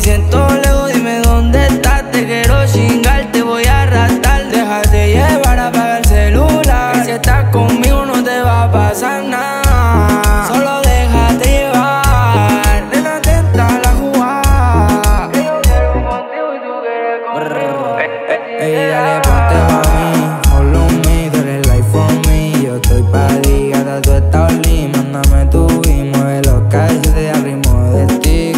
siento lejos, dime dónde estás. Te quiero chingar, te voy a arrastrar. Déjate llevar, apaga el celular, que si estás conmigo no te va a pasar nada. Solo déjate llevar, nena, atenta a la jugada. Que yo quiero contigo y tú quieres conmigo. Ey, dale, ponte pa' mí, follow me, tú eres life for me. Yo estoy pa' ti, gata, tú estás lit. Mándame tu y mueve los calles de ritmo del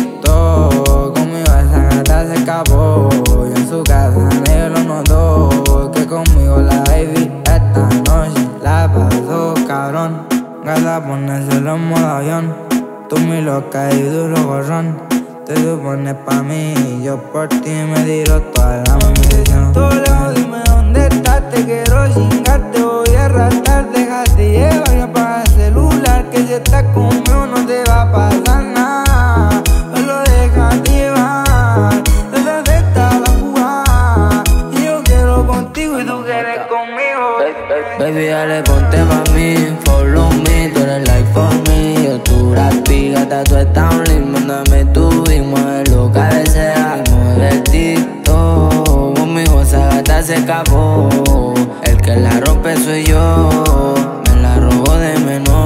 TikTok. Conmigo esa gata se escapó, yo en su casa nadie lo notó. Que conmigo la baby esta noche la pasó cabrón. Gata, ponérselo en modo avión, tú mi loca y duro gorrón. Te supones pa' mí y yo por ti me tiro toda la munición. Todo lejos, dime dónde estás, te quiero chingar, te voy a arrastrar. Déjate llevar y apaga el celular, que si estás conmigo no te va a pasar nada. Solo déjate llevar, desde esta la jugada. Y yo quiero contigo y tú quieres conmigo. Baby, dale, ponte pa' mí, follow me, tú eres life for me. Yo tu rapi, gata, tú estás un link. Mándame tu y mueve lo que desea. Mueve el TikTok, conmigo esa gata se escapó. El que la rompe soy yo, me la robo de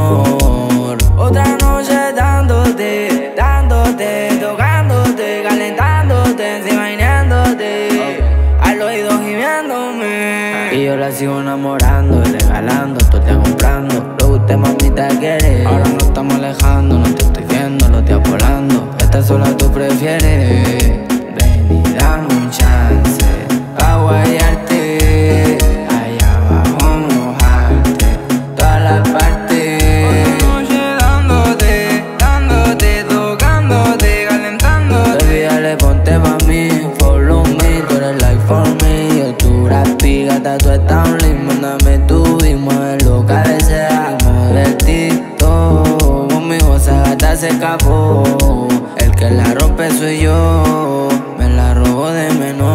menor. Otra noche dándote, dándote, tocándote, calentándote, imaginándote, al oído gimiéndome. Y yo la sigo enamorando y regalando, todo te comprando. Lo que usted mamita quiere. Ahora no estamos alejando, no te estoy viendo, los días volando. Esta sola tú prefieres. Ven y dame un chance pa' guayarte, allá abajo mojarte, todas las partes. Otra noche dándote, dándote, tocándote, calentándote. Baby, dale, ponte pa' mí, follow me, tú eres life for me. Yo tu rapi, gata, tú estás un link. Mándame tu y mueve lo que desea. Mueve el TikTok, conmigo esa gata se escapó. El que la rompe soy yo, me la robo de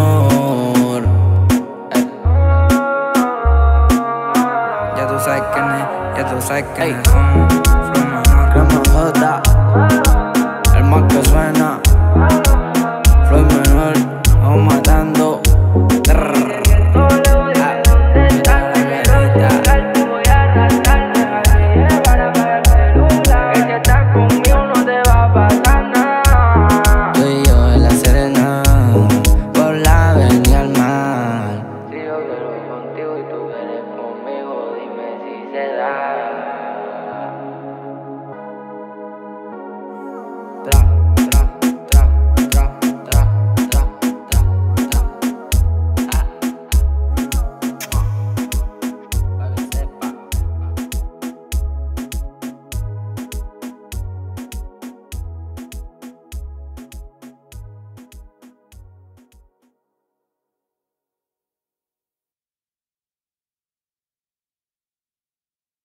menor. Ya tú sabes quién es, ya tú sabes quién es.